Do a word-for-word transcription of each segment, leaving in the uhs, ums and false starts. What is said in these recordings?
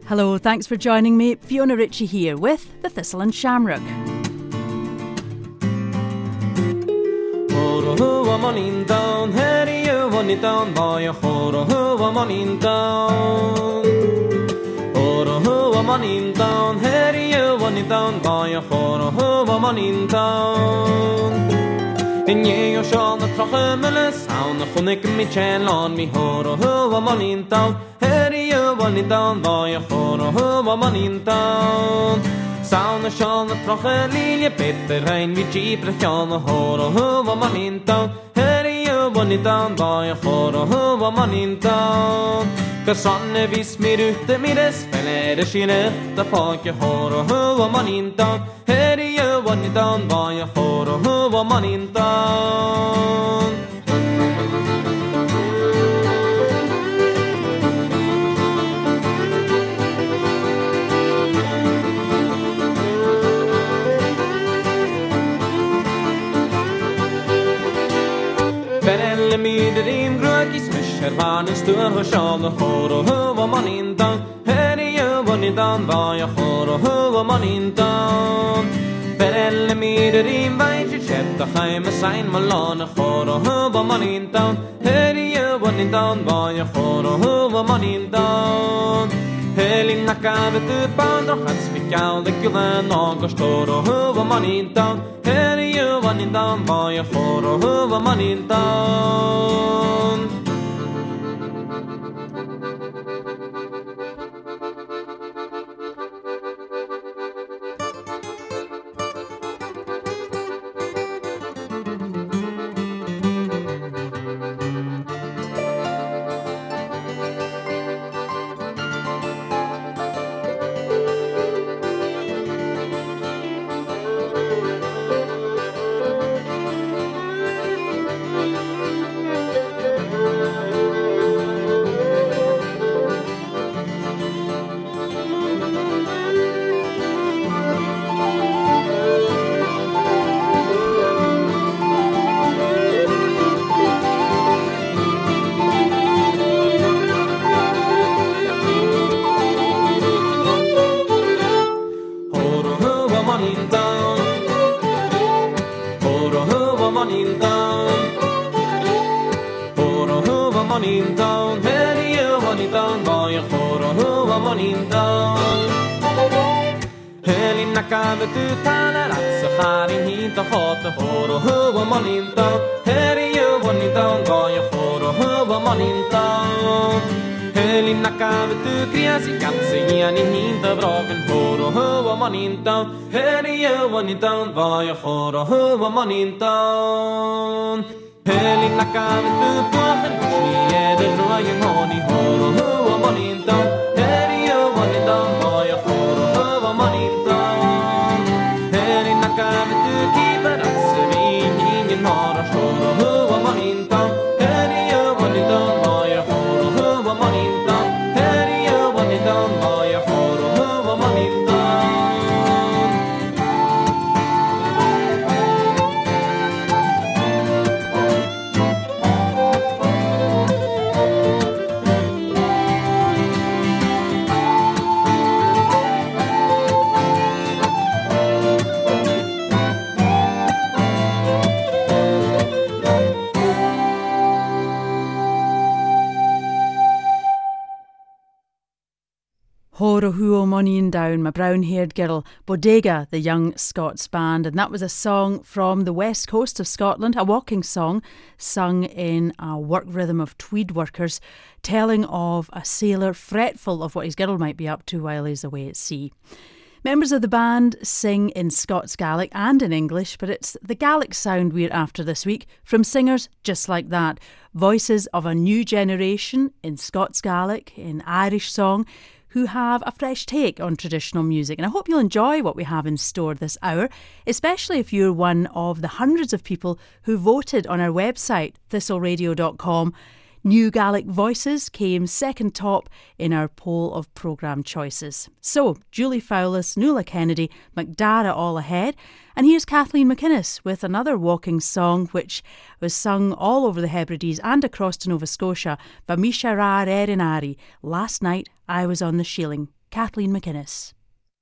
Hello, thanks for joining me. Fiona Ritchie here with the Thistle and Shamrock. Money down, Harry, you want it down by a horror, who money down. Horror, who money down, Harry, you want it down by a horror, who money down. In ye, shall the Trachemele sound, the Honik Michel on me, horror, who money down, Harry, you want it down by a horror, who money down. Sound the shawl the troche lilie Peter rein wie jeeper gaan the horo who man in town. Harry you want it down by a horo who man in town. Kassanne vis mir ute mir es fellere skine the pake horo who man in town. Harry you want it down by a horo who man in town. Perelle mir im grökis mischer van en stur och sjal och horo hur man inte här är ju vad ni dan var jag horo hur man inte Perelle mir im vejt chetta heim sein malon horo hur man inte här är ju vad ni dan var jag horo hur man inte Heling nakavet ut band och hans fikal det kulan och storo hur man inte här är ju vad ni dan var jag horo hur man inte var jag får och hur var man inte Helin nakavet du på en ni är det röjen har ni hör och hur var man inte Heri jag var ni dan var jag får och hur var man inte Helin nakavet du kiper att se vi ingen har och står och hur var man inte Heri jag var ni dan var jag får och hur var man inte Heri jag var ni dan var jag får och hur var man inte Horo Huo Money Down, my brown-haired girl, Bodega, the young Scots band, and that was a song from the west coast of Scotland, a walking song sung in a work rhythm of tweed workers, telling of a sailor fretful of what his girl might be up to while he's away at sea. Members of the band sing in Scots Gaelic and in English, but it's the Gaelic sound we're after this week from singers just like that, voices of a new generation in Scots Gaelic, in Irish song, who have a fresh take on traditional music. And I hope you'll enjoy what we have in store this hour, especially if you're one of the hundreds of people who voted on our website, thistle radio dot com. New Gaelic Voices came second top in our poll of programme choices. So, Julie Fowlis, Nuala Kennedy, Macdara all ahead. And here's Kathleen McInnes with another walking song which was sung all over the Hebrides and across to Nova Scotia by Misha Ra Erinari. Last night I was on the Sheeling. Kathleen McInnes.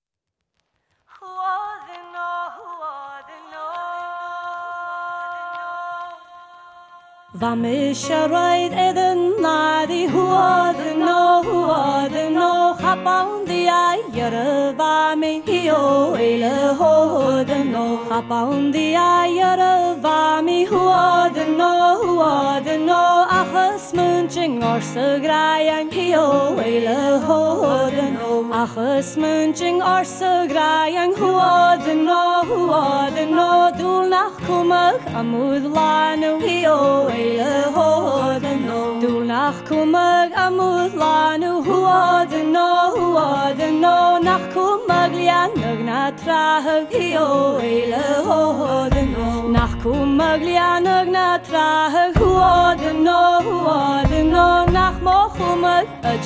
Va misha roid eden nadi huad no huad no hapound the ayere va me hio ele hoad no hapound the ayere va me huad no huad no achas munching or sagrayan hio ele hoad no achas munching or sagrayan huad no huad no dul nach kumag amud lanu hio ele hoad no dul nach kumag amud lanu huad no huad no nach kumag lian na trah hio ele hoad no nach kumag lian na trah huad no huad no nach mo kumag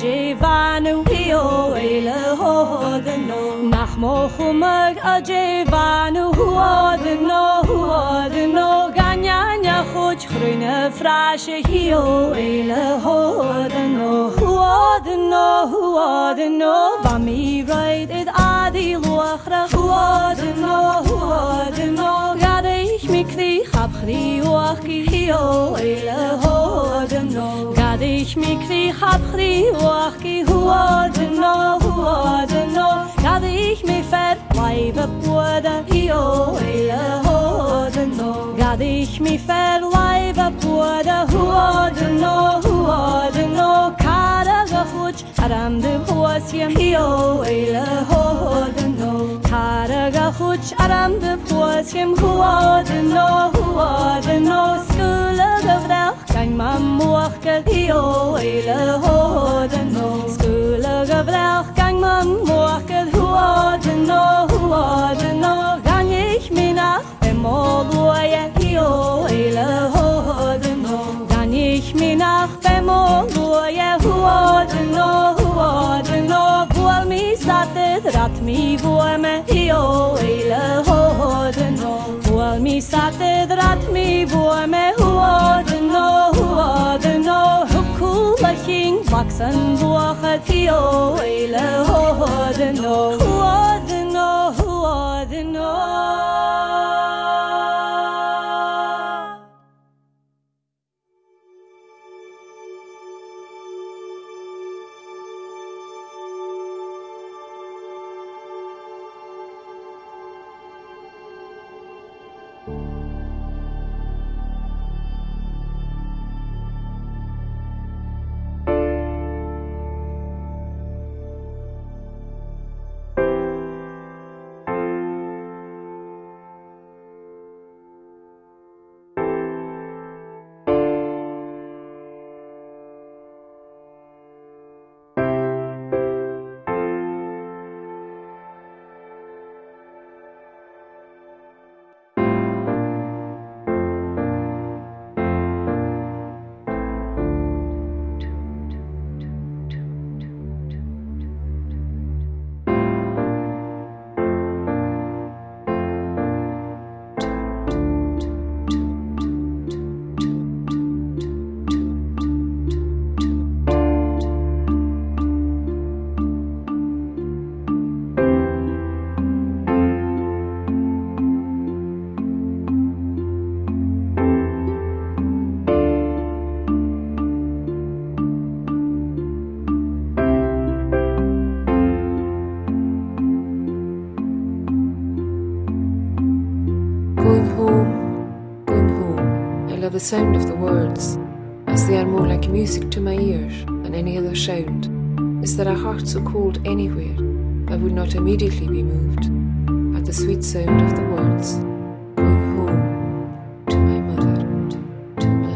ajevanu hio ele hoad no nach mo kumag ajevanu huad no huad no ganyanya khoj khruine frashe hio ele hoad no huad no huad no vami right it adi lochra huad no huad no gad ich mi kri hab khri och hio ele hoad no gad ich mi kri hab khri och huad no huad no gad ich mi fer leibe puada hio ele hoad no gad ich mi fer leibe puada huad no huad no kara gahuch aram de huasiem hio ele hoad no kara gahuch aram de huasiem huad no huad no skula gavdach gang mamuach ke hio ele hoad no skula gavdach gang mamuach ke huad no huad no gang ich mi nach bemoluye hio ele hoad no gang ich mi nach bemoluye huad no huad no vol mi satet rat mi vuame hio ele hoad no vol mi satet rat mi vuame huad no huad no hukula king vaksan vuach hio ele hoad no huad no huad no The sound of the words, as they are more like music to my ear than any other sound, is that a heart so cold anywhere I would not immediately be moved at the sweet sound of the words, going home to my mother, to, to my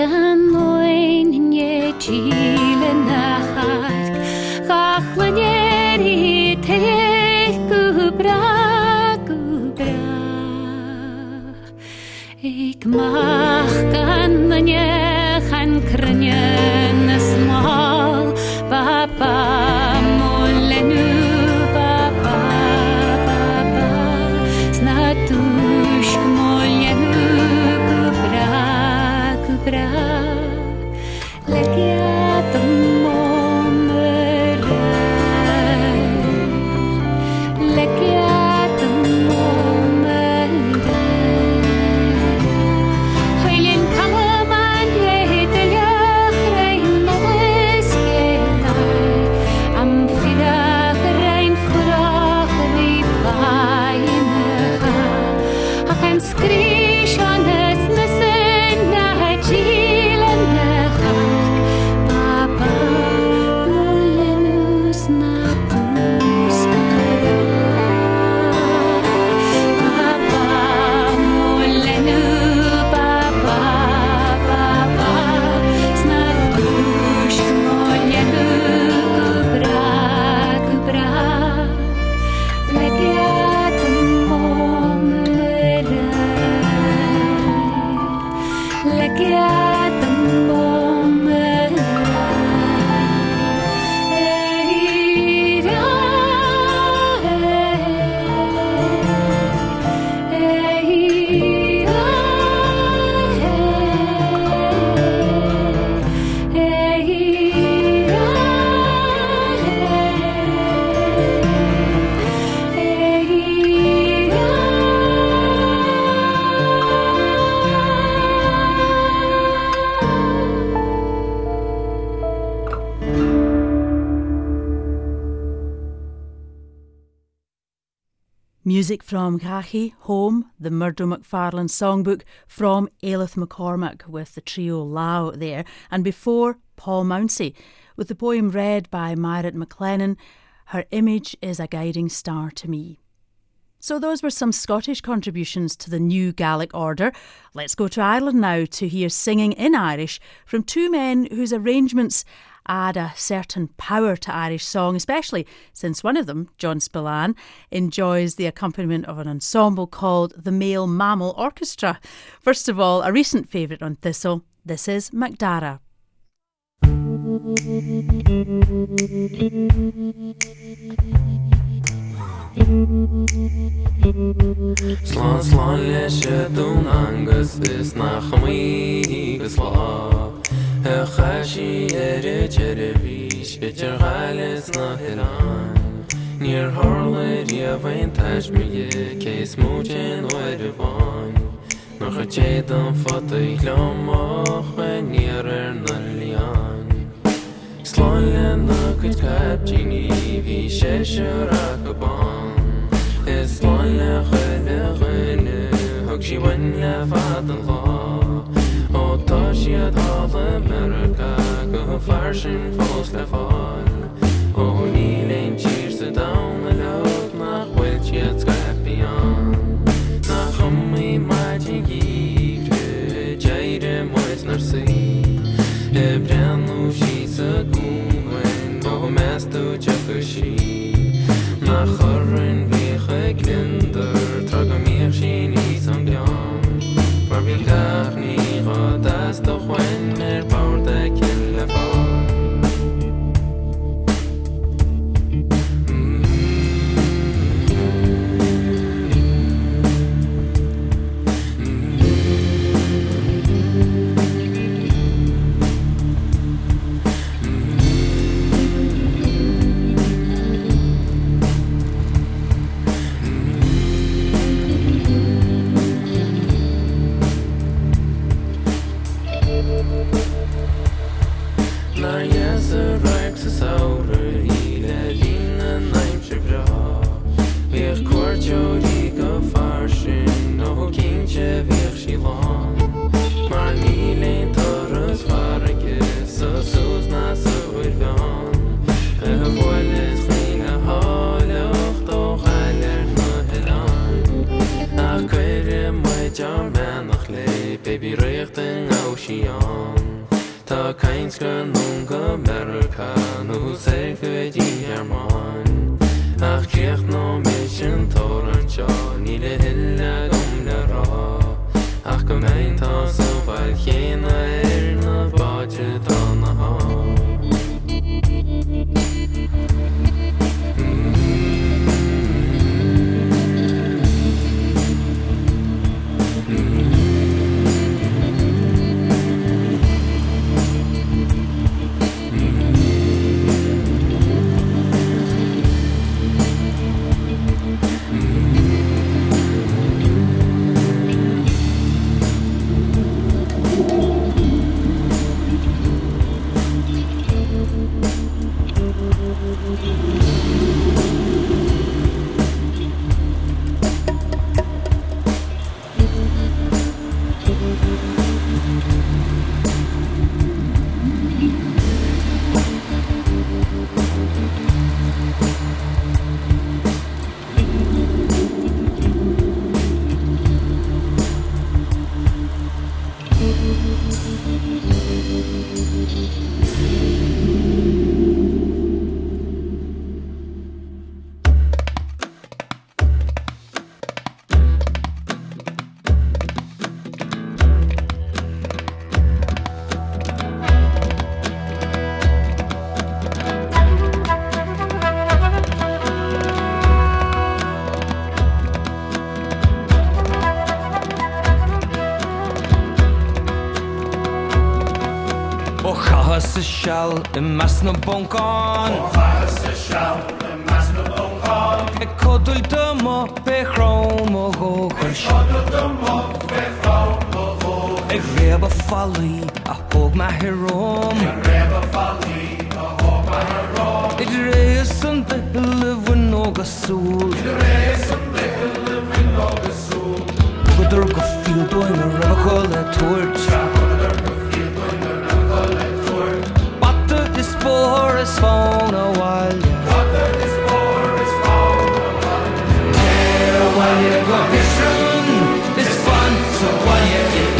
gan oin in ye chile nachat gachlaneri te gubra gubra ik mag gan manye gaan kranje na small papa molenu papa papa snatush molenu kubra kubra lekiatum momere lekiatum momere hoylin kalaman yetelach rein maweskelai am fidach rein furach rifainha akan skrish on es mesen na chilen papa molenus na papa molenu papa papa snatush molenu kubra kubra lekiatum pomere lekiatum pomere eira eira Music from Cachi, Home, the Murdo McFarlane songbook from Ailith McCormack with the trio Lau there, and before Paul Mounsey with the poem read by Myrat McLennan, Her Image is a Guiding Star to Me. So those were some Scottish contributions to the new Gaelic order. Let's go to Ireland now to hear singing in Irish from two men whose arrangements add a certain power to Irish song, especially since one of them, John Spillane, enjoys the accompaniment of an ensemble called the Male Mammal Orchestra. First of all, a recent favourite on Thistle, this is Macdara. Slán slán leishe dún angus is nach mí gus lá a chaisi ere jere ríis bitir gailes na hirán Níor harla riamhain taismiye cés mújin oire bhain nach a jédan fata I glamach a níor ar na lian Slán le na cuid captini bhí sé searach a ban Is slán le chuile chuine thug sí bhain le fad an lá ó tá siad hála America go farsin fós le fáil ó ní leon tír sa dam a leog nach bhfuil siad scrapián nach chumí maidin gíre deire muis nar sí e breanú sí sa gúhain ó meastú teacha sí nach chorrin bhíocha glindar tra go míoch sin níos an bean mar bhí gach ní gá das do chuin ar báir de cin le fáil baby, richting oceaan. Tá cainsgur nunca America nó sé go dí armáin ach cíoch nó mé sin tórar teo ní le hiile gom le rá ach go méid tá sa bhail chéna ar na báide dá na há Shall in mas na bonkan O has shall in mas na bonkan E kodul damo be chrom o go E kodul damo be chrom o go E reba falli a hog ma hirom E reba falli a hog ma hirom It reis an bihil win o gasul It reis an bihil win o gasul Gudur go feel doing a reba call a torch For his phone a while, yeah. Water is for his phone a while. Tear while you go fishing. It's fun, so while you get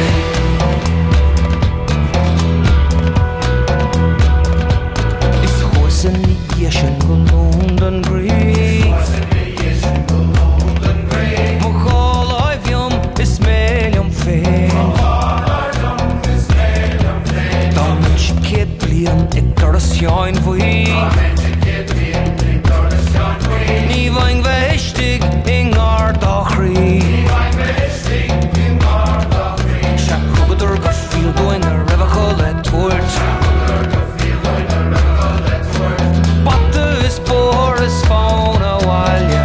in. It's horse in the ocean, go London Grey. Horse in the ocean, go London Grey. Mochol oivium, is melium fair. Sjáin bhuí Ní bhain bheistig i ngár dá chrí Se chugadúr go fiú doin a ribacha le tuairt Bata is bór is fán a bhaile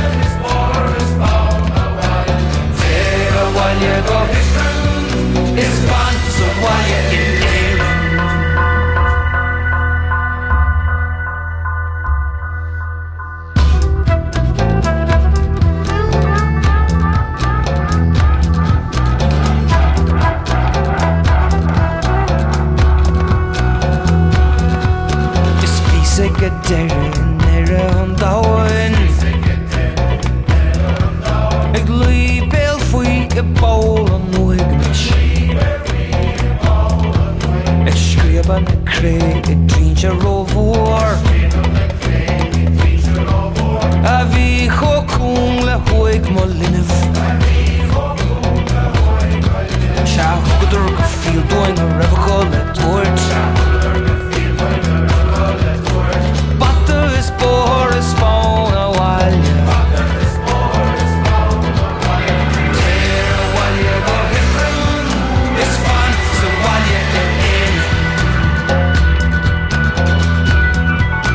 Téir a bhaile go is fan sa bhaile in Derin nere an dawen Eg lui bel fwy y bol an wignish Eg skriab an y cre y drinch a rovor A fi chokung le hwyg mo linif Sha hwgdr go fil doing a revacho le torch For his phone a while, yeah. Tear while you go hit it's fun, so while you get in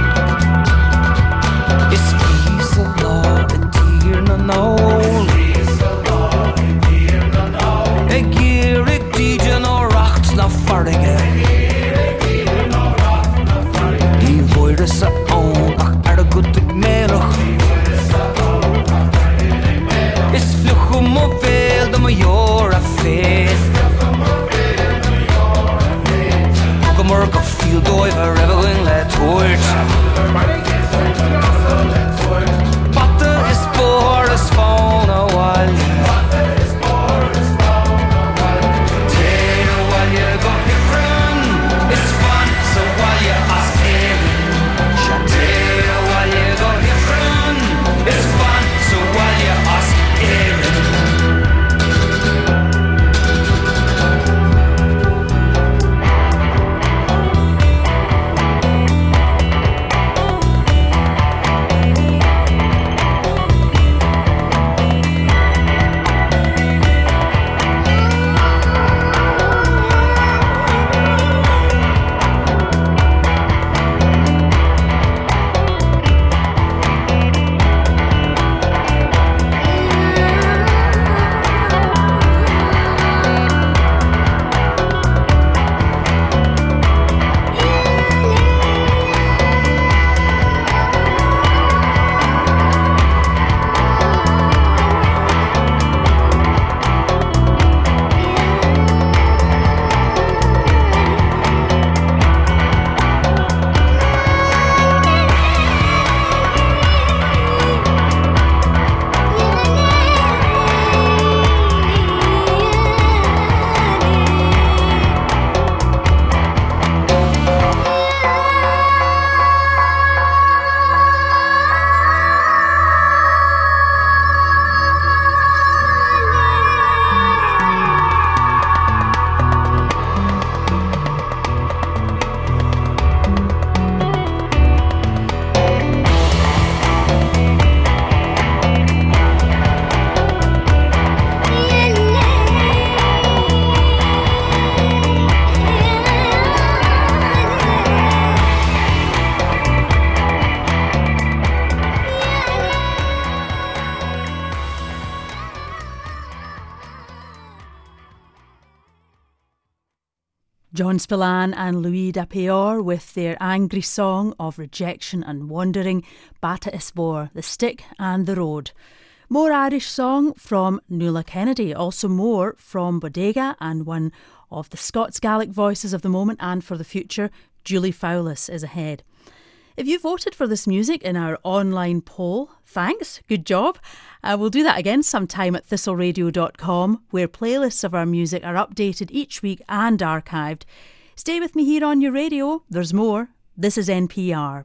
John Spillane and Louis Dapeor with their angry song of rejection and wandering, Bata Isbor, The Stick and the Road. More Irish song from Nuala Kennedy, also more from Bodega and one of the Scots Gaelic voices of the moment and for the future, Julie Fowlis is ahead. If you voted for this music in our online poll, thanks, good job. Uh, we'll do that again sometime at thistle radio dot com, where playlists of our music are updated each week and archived. Stay with me here on your radio. There's more. This is N P R.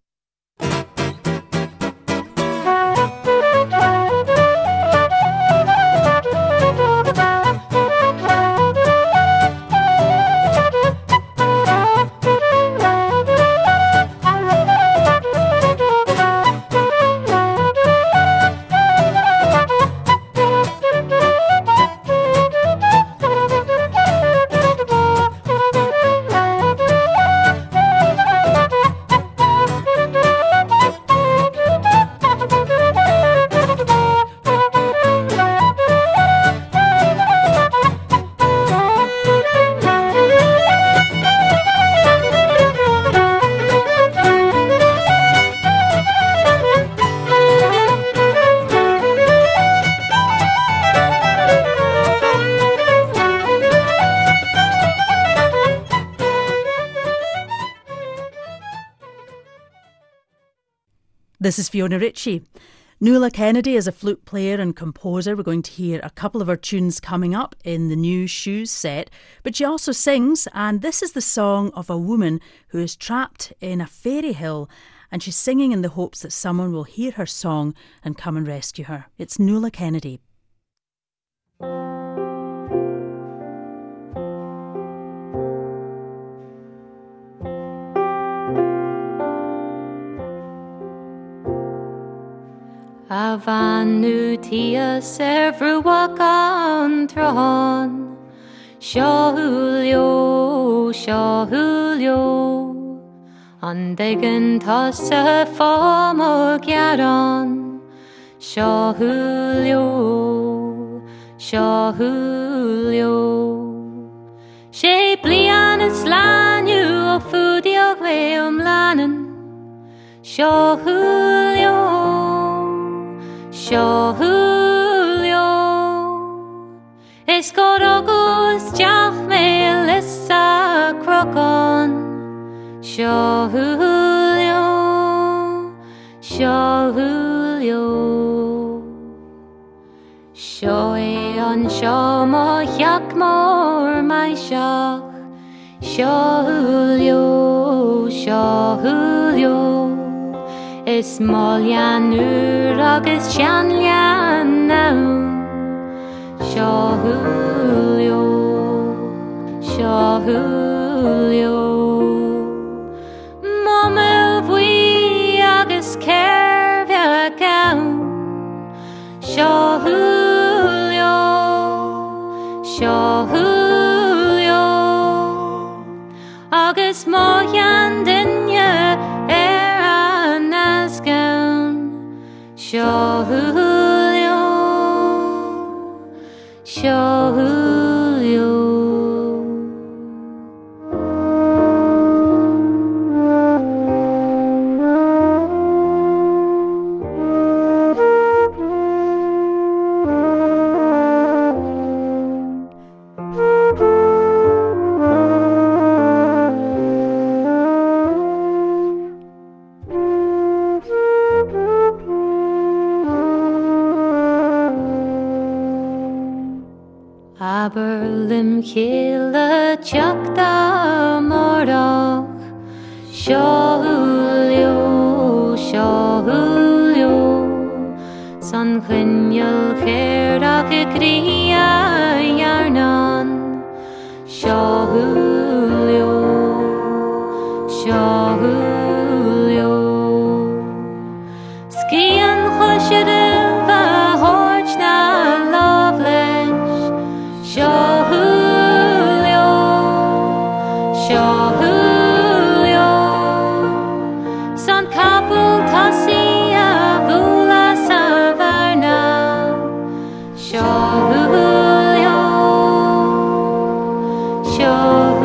This is Fiona Ritchie. Nuala Kennedy is a flute player and composer. We're going to hear a couple of her tunes coming up in the new Shoes set. But she also sings, and this is the song of a woman who is trapped in a fairy hill, and she's singing in the hopes that someone will hear her song and come and rescue her. It's Nuala Kennedy. A bhanú tia servrúach an trán, Seolio, Seolio, an degan tá sa fáma gearan, Seolio, Seolio. Sé blian is lánú ó fúdiach ve um lánan, Seolio. Seolio, es gorogos jach me lissa crocon. Seolio, Seolio. Shoe on show mo yak mor my shach. Seolio, Seolio. Is Mollianur agus Shanlian now. Seolio, Seolio. Momel vui agus Kervia gown. Seolio, Seolio. Agus Mollian dinja Seolio, Seolio. Aberlim Kila Chakta Morach. Seolio, Seolio. San Chinyal Kerach Ikria Yarnan. Seolio, Seolio. Skian Chosherim Vahorchna Lovelish. Seolio, Seolio. San Kapul Tasia Vula Savarna. Seolio, Seolio.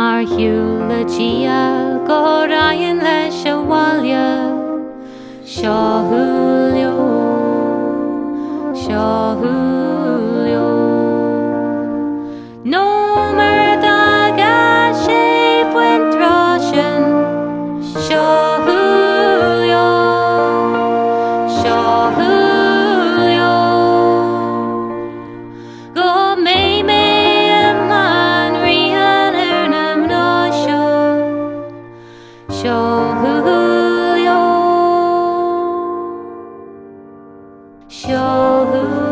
mar hiúlagia go Ryan leis a bhaile Seo Julio Seo Julio No mar daga sé fuentrashin Seo Julio Seo Julio Go me me man rian ernam no seo Seo Julio Seo Julio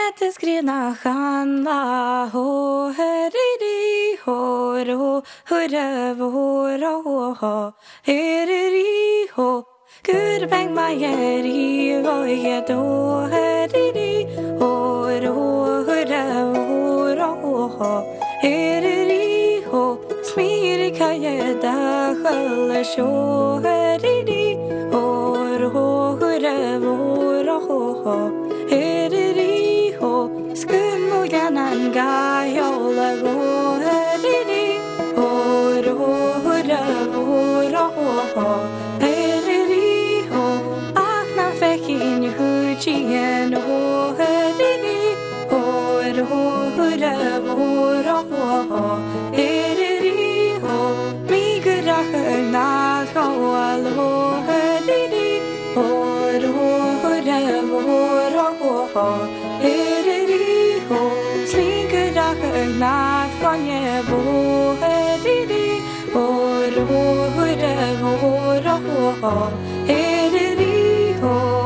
Get skrina khanla ho heriri ho ro hurra ho ho heriri ho Gur bang my yeri ho yedo heriri ho ro hurra ho heriri ho smiri kayeda khal sho heriri ho ro hurra ho heriri ho skum ganan gayola go heriri ho ro hurra ho heriri ho achna fekin huchien ho heriri ho ro hurra ho heriri ho mi gurach na kawal ho heriri ho ro hurra ho heriri ho smigurach na konje bo heriri ho ro hurra ho heriri ho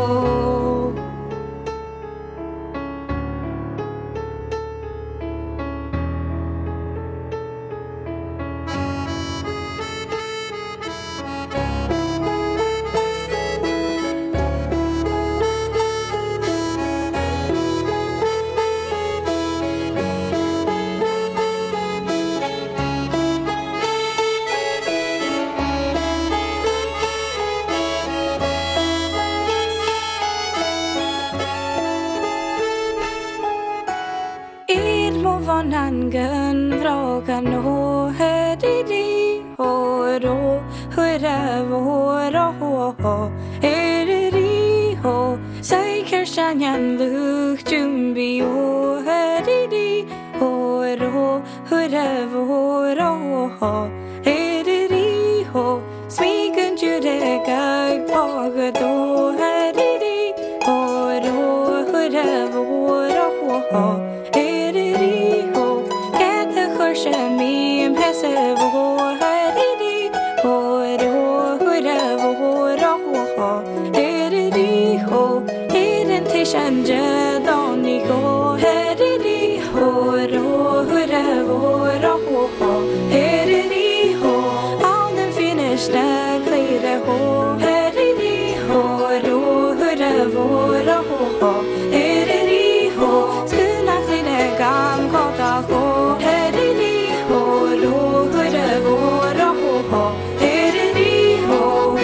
Vanangan vragan ho heriri ho ro hurra ho ho heriri ho sai kershanyan luk jumbi ho heriri ho ro hurra ho heriri ho smigun jurega pagado heriri ho ro hurra ho Shami impessive ho heriri ho ro hurra ho heriri ho identition jadoni ho heriri ho ro hurra ho heriri ho all the finished clear ho heriri ho ro hurra ho heriri ho skuna clear gam kota ho heriri ho hurra ho heriri ho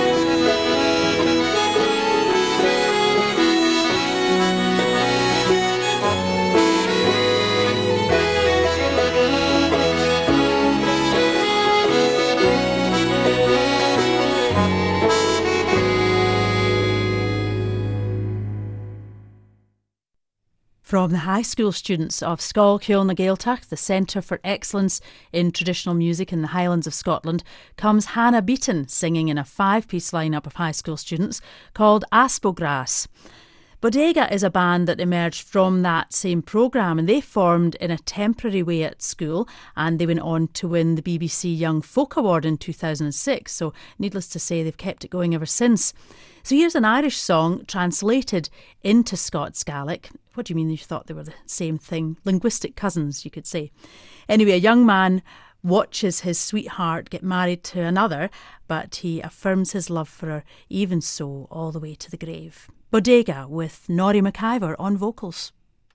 From the high school students of Scoil Ceoil na Gaeltacht, the Centre for Excellence in Traditional Music in the Highlands of Scotland, comes Hannah Beaton singing in a five-piece lineup of high school students called Aspogras. Bodega is a band that emerged from that same programme, and they formed in a temporary way at school, and they went on to win the B B C Young Folk Award in two thousand six, so needless to say they've kept it going ever since. So here's an Irish song translated into Scots Gaelic. What do you mean you thought they were the same thing? Linguistic cousins, you could say. Anyway, a young man watches his sweetheart get married to another, but he affirms his love for her, even so, all the way to the grave. Bodega with Norrie McIver on vocals.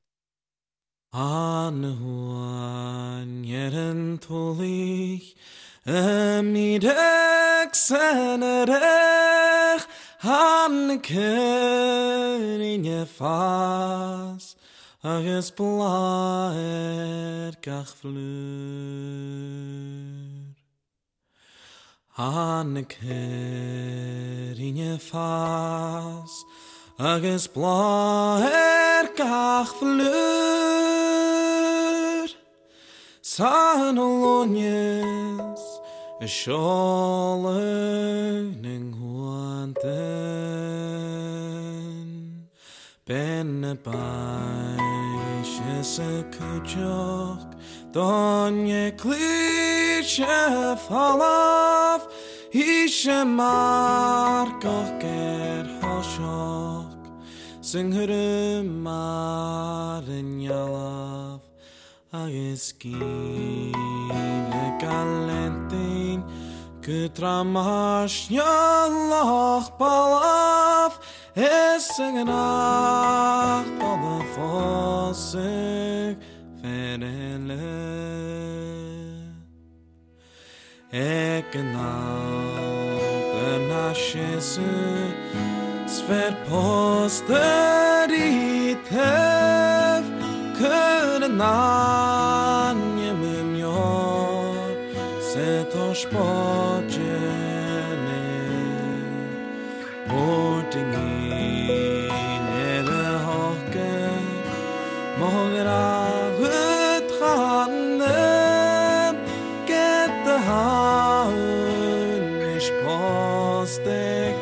Anhuan yeren tolich emidek senerech Hanneken in je fas agus blaer gach vlur Hanneken in je fas agus blaer gach vlur San olonies a sholling huanten Ben a baishes a kujok Don ye cliche falaf Ishe markoch ger hoshok Singere Marinyalav Agiski Galentin Kutramash Yalach Palav Essenach Palafosik Fenele Ekenau Benashesu Sver posteritev Kurenanje mimyor Setosh pojene Ordingen ele hoke Mogra utchanem Get the haun Ish postek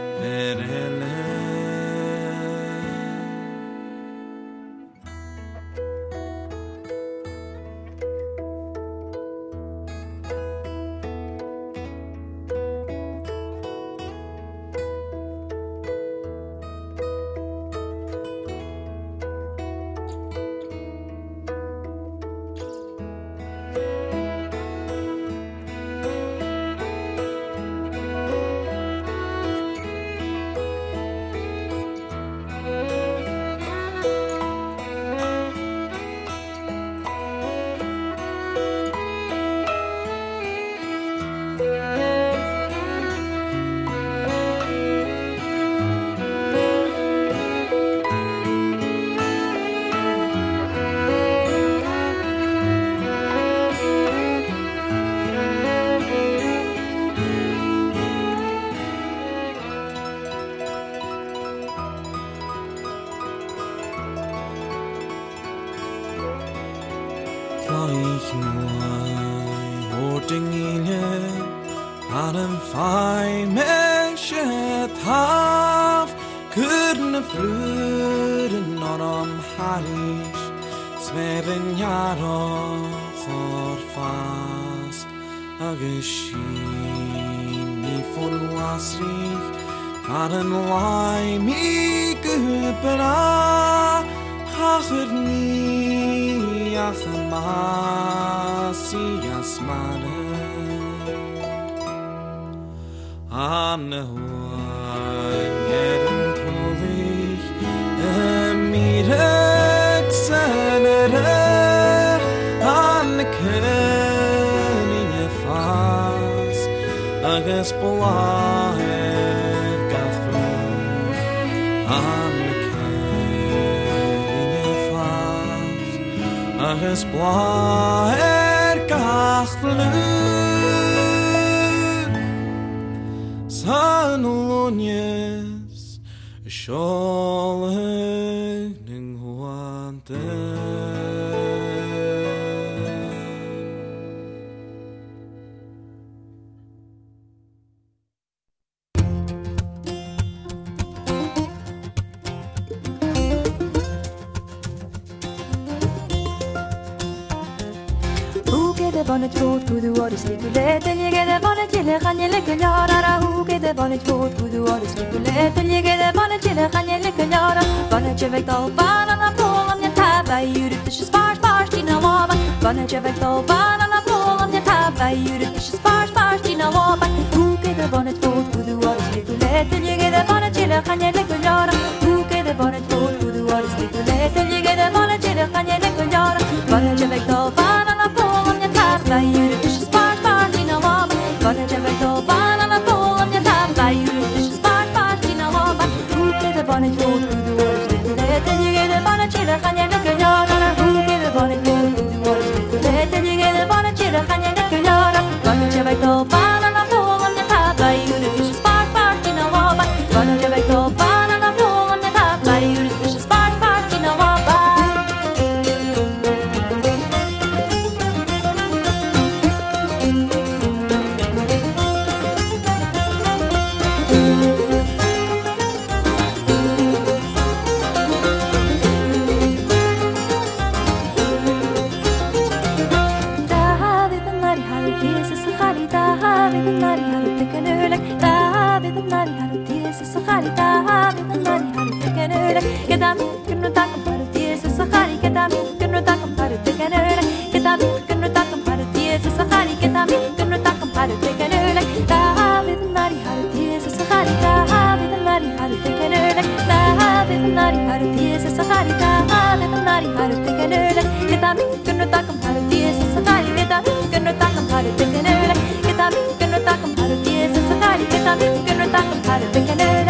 Gleich nur Wortinge Adam fein Meshet Hav Kudne Flöden Nordam Harish Sveren Jaro Chor fast Ageshini von Wasrich Adam Laimi Gupera Chacher ni Yachmasi Yasmane Amnehuan Jeden Tovich Emirek Senere Amne König Fas Ages Bolaher Gafru Amne Agus blaer gachflur Sanulonies Sholeng ning huante Bonnet foot, good water, sleep to let, and you get a bonnet, you let and you lick a yard. Who get the bonnet foot, good water, sleep to let, and you get a bonnet, you let and you lick a yard. Bonnet, you make all ban on a pole on your tab. I you the fish sparse, sparse, in a wobble. Bonnet, you make all ban on a pole on your tab. I you the fish sparse, sparse, in a wobble. Who get the bonnet foot, good water, sleep to let, and you get a bonnet, you let and you lick a yard. Who get the bonnet foot, good water, sleep to let, and you get a bonnet, you let and you lick a yard. Bonnet, you make all ban on a pole on your tab. I you the fish sparse, sparse, in a wobble. Bonnet, you make all ban on a pole on your tab. I you the fish sparse, sparse, in a wobble. Who get the bonnet foot, good water, sleep to let, and you get a bonnet, you let and you lick a yard. Who get the bonnet foot, good water, sleep to let, and you get a bonnet, you let and you lick a yard. Bonnet, you make all ban on a pole on your tab. I you the fish sparse, sparse, in a wobble. Bonnet, you make all ban canele che da mi che non ta compare ti se sahari che da mi che non ta compare te canele che da mi che non ta compare ti se sahari che da mi che non ta compare te canele da vid nari har ti se sahari da vid nari har te canele da vid nari har ti se sahari da vid nari har te canele che da mi che non ta compare ti se sahari che da mi che non ta compare te canele che da mi che non ta compare ti se sahari che da mi che non ta compare te canele.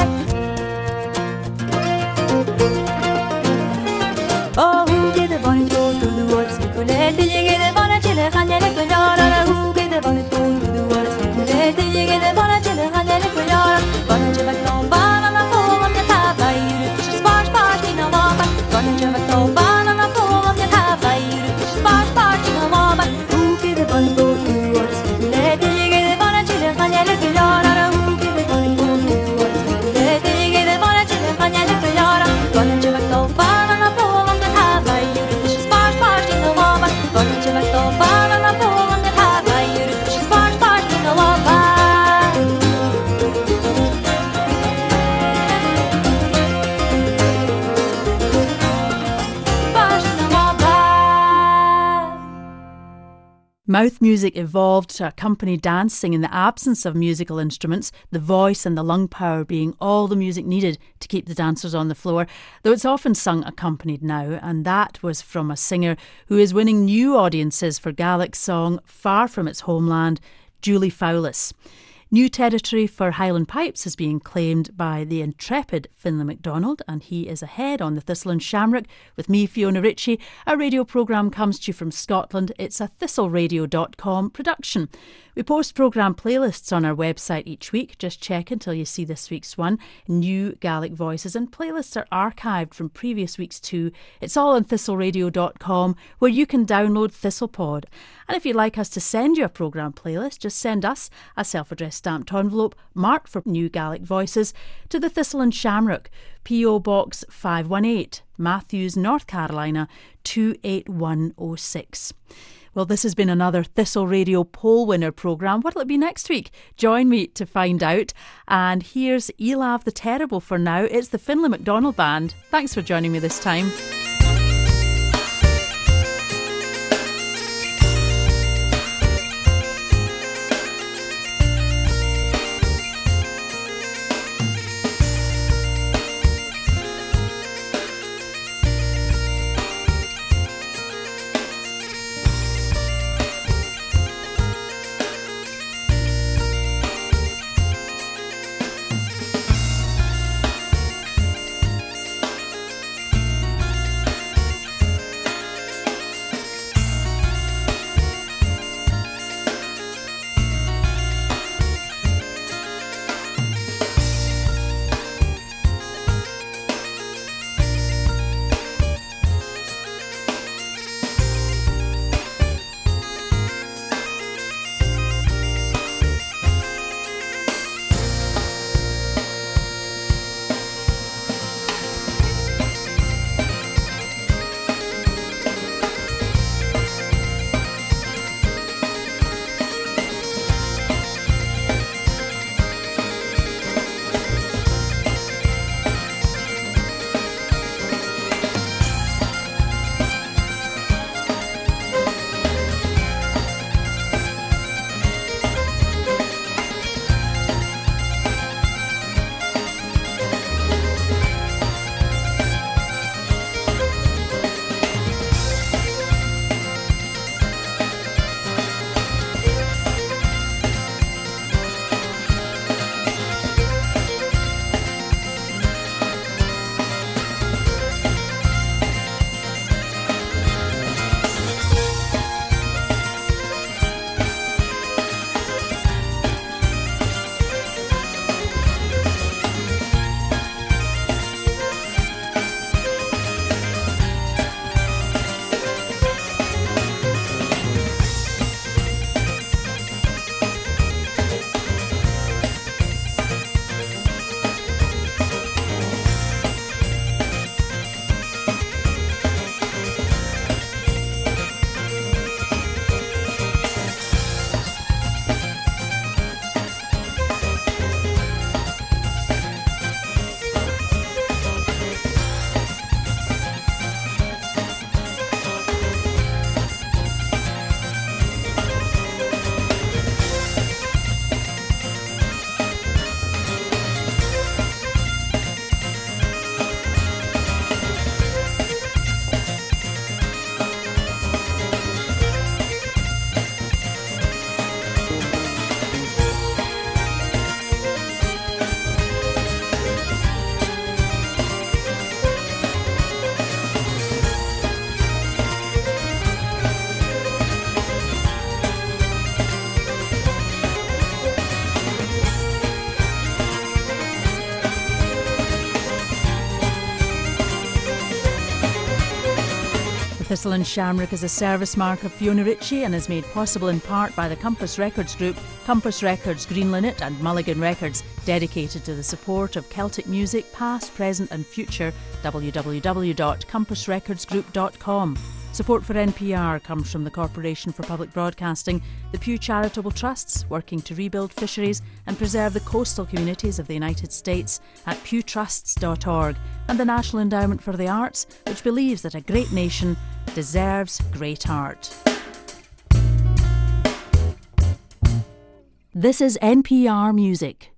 Oh, who get the bonnet roll through the woods? Nicolette, you get the bonnet, chill, and you look at who get the bonnet roll through the woods? Nicolette, you get the bonnet, chill, and you look at bonnet, you like no banana, pull on your tab, I you fish a sparge party, no more. Bonnet, you like no banana, pull on your tab, I you fish a sparge party, no more. Who get the bonnet roll through the woods? Nicolette, you get the bonnet, chill, and you look at who get the bonnet roll through the woods? Nicolette, you get the bonnet, chill, and you look at bonnet, you like no banana, pull on your tab, I you fish a sparge party, no more. Bonnet, you like no banana, pull on your tab, I you fish a sparge party, no more. Mouth music evolved to accompany dancing in the absence of musical instruments, the voice and the lung power being all the music needed to keep the dancers on the floor, though it's often sung accompanied now, and that was from a singer who is winning new audiences for Gaelic song far from its homeland, Julie Fowlis. New territory for Highland Pipes is being claimed by the intrepid Finlay MacDonald, and he is ahead on the Thistle and Shamrock with me, Fiona Ritchie. Our radio programme comes to you from Scotland. It's a thistle radio dot com production. We post programme playlists on our website each week. Just check until you see this week's one. New Gaelic voices and playlists are archived from previous weeks too. It's all on thistle radio dot com, where you can download ThistlePod. And if you'd like us to send you a programme playlist, just send us a self-addressed stamped envelope marked for New Gaelic Voices to the Thistle and Shamrock, P O Box five one eight, Matthews, North Carolina two eight one oh six. Well, this has been another Thistle Radio poll winner programme. What'll it be next week? Join me to find out. And here's Elav the Terrible for now. It's the Finlay MacDonald Band. Thanks for joining me this time. Thistle and Shamrock is a service mark of Fiona Ritchie and is made possible in part by the Compass Records Group, Compass Records Green Linnet and Mulligan Records, dedicated to the support of Celtic music past, present and future. w w w dot compass records group dot com. Support for N P R comes from the Corporation for Public Broadcasting, the Pew Charitable Trusts, working to rebuild fisheries and preserve the coastal communities of the United States at pew trusts dot org, and the National Endowment for the Arts, which believes that a great nation deserves great art. This is N P R Music.